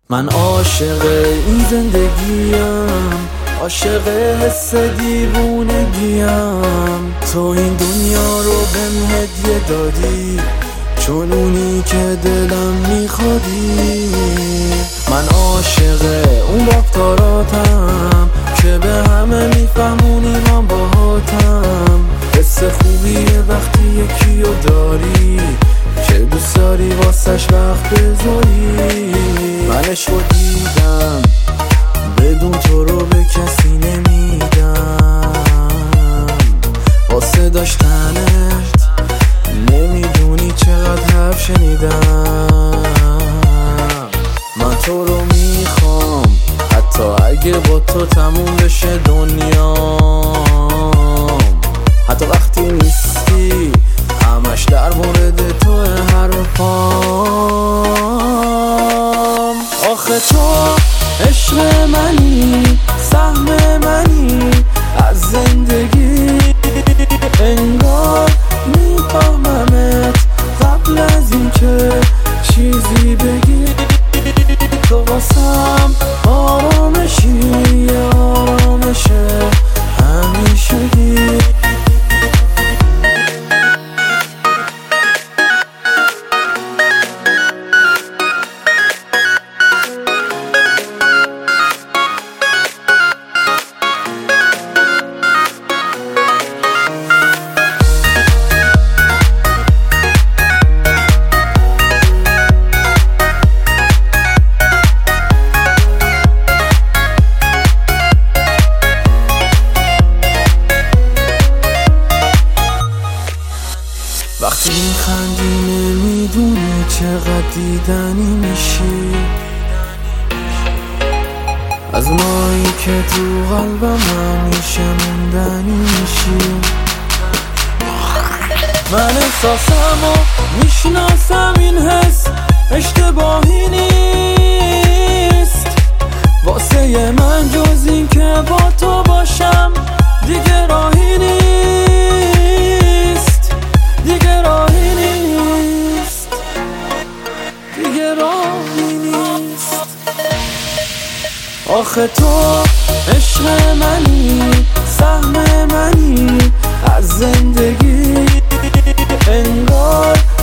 من عاشق این زندگیم، عاشق حس دیوونگیم. تو این دنیا رو بهم هدیه دادی، چون اونی که دلم میخوادی. من عاشق اون رفتاراتم که به همه میفهمونی من باهاتم. حس خوبیه وقتی یکی رو داری که دوست داری واسش وقت بذاری. منش رو دیدم بدون تو رو به کسی نمیدم، واسه داشتنت نمیدونی چقدر حرف شنیدم. من تو رو میخوام حتی اگه با تو تموم بشه دنیام. حتی وقتی نیستی همش در مورد تو حرفام. آخه تو عشق منی، سهم منی از زندگی. انگار میفهممت قبل از این که چیزی بگی. تو واسم آرامشی، آرامش همیشگی. وقتی میخندی نمیدونی چقدر دیدنی میشی، از مایی که تو قلبم همیشه موندنی میشی. من احساسمو میشناسم، این حس اشتباهی نیست. واسه من جز این که با تو باشم دیگه راهی نیست، دیگه راهی نیست، دیگه راهی نیست. آخه تو عشق منی، سهم منی از زندگی. انگار